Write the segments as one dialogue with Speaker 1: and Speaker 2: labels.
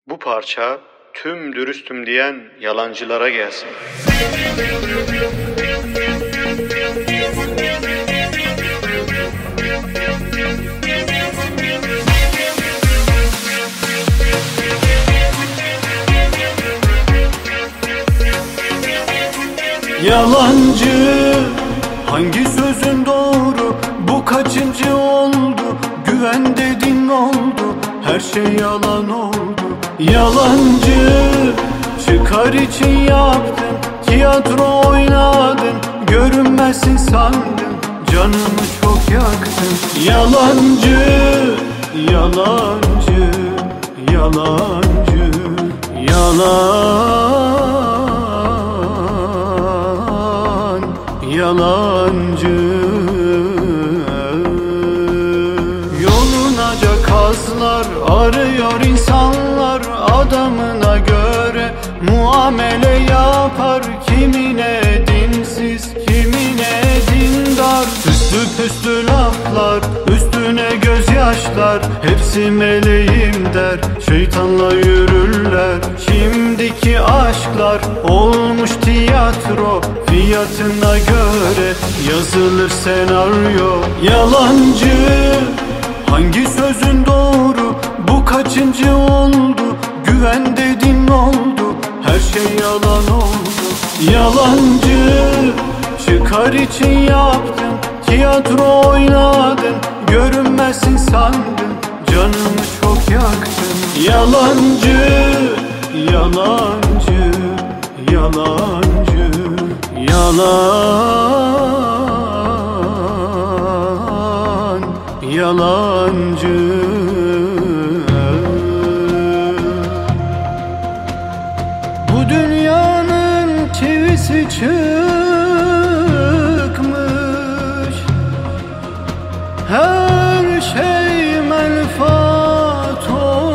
Speaker 1: Bu parça tüm dürüstüm diyen yalancılara gelsin.
Speaker 2: Yalancı, hangi sözün doğru? Bu kaçıncı oldu? Güven dedin oldu, her şey yalan oldu. Yalancı, çıkar için yaptın, tiyatro oynadın, görünmezsin sandın, canımı çok yaktın. Yalancı, yalancı, yalancı, yalancı. Yolunaca kazlar arıyor insanlar, adamına göre muamele yapar. Kimine dinsiz, kimine dindar. Üstü püstü laflar, üstüne gözyaşlar, hepsi meleğim der, şeytanla yürürler. Şimdiki aşklar olmuş tiyatro, fiyatına göre yazılır senaryo. Yalancı, hangi sözün doğru? Bu kaçıncı oldu? Güven dedin oldu, her şey yalan oldu. Yalancı, çıkar için yaptın, tiyatro oynadın, görünmezsin sandın, canımı çok yaktın. Yalancı, yalancı, yalancı, yalancı. Bu dünyanın çivisi çıkmış, her şey menfaat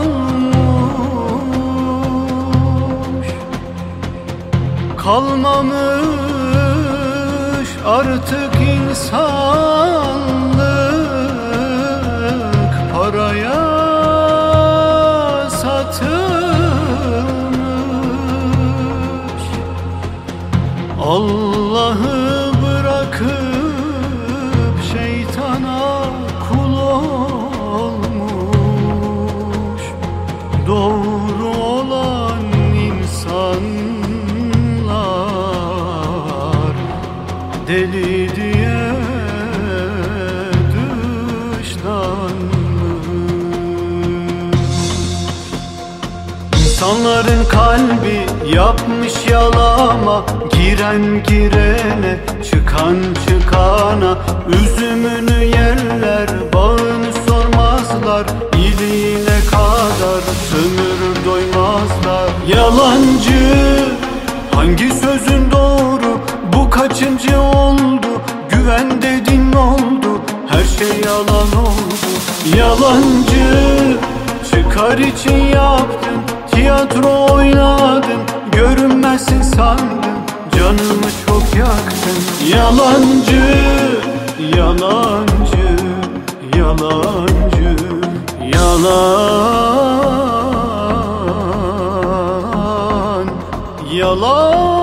Speaker 2: olmuş. Kalmamış artık insanlık, paraya satılmış. Allah'ı bırakıp şeytana kul olmuş. Doğru olan insanlar deli diye İnsanların kalbi yapmış yalama, giren girene, çıkan çıkana. Üzümünü yerler, bağını sormazlar, iyiliğine kadar sömürür doymazlar. Yalancı, hangi sözün doğru? Bu kaçıncı oldu? Güven dedin oldu, her şey yalan oldu. Yalancı, çıkar için yaptın, tiyatro oynadın, görünmezsin sandın, canımı çok yaktın. Yalancı, yalancı, yalancı, yalan, yalan.